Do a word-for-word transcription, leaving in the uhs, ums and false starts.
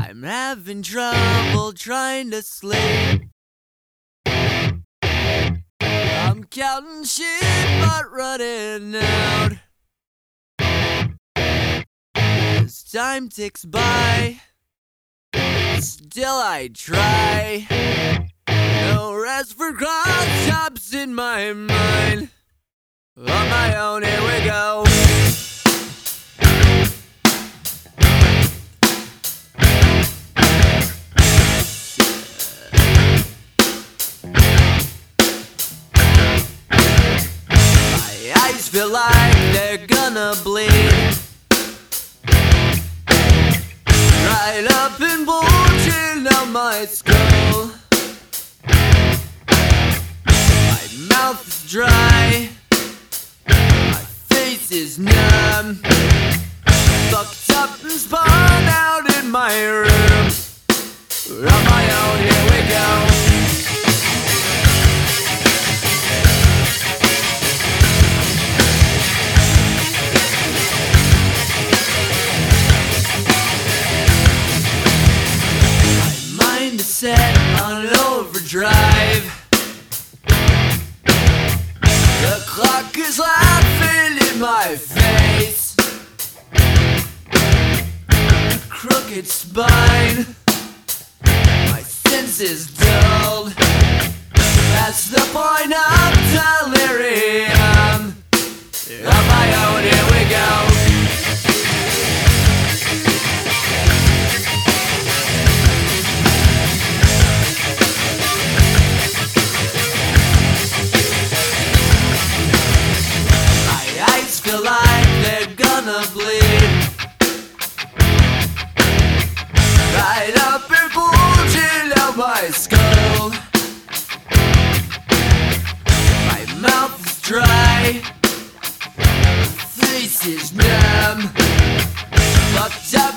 I'm having trouble trying to sleep. I'm counting sheep but running out. As time ticks by, still I try. No rest for cross-chops in my mind. On my own, here we go. My eyes feel like they're gonna bleed. Right up and bulging out my skull. My mouth is dry. My face is numb. Fucked up and spun out in my room. On my own, here we go. Set on overdrive. The clock is laughing in my face. Crooked spine. My senses dulled. That's the point of delirium. On my own, here we go. Feel like they're gonna bleed. Right up and bulging out my skull. My mouth is dry. My face is numb. Fucked up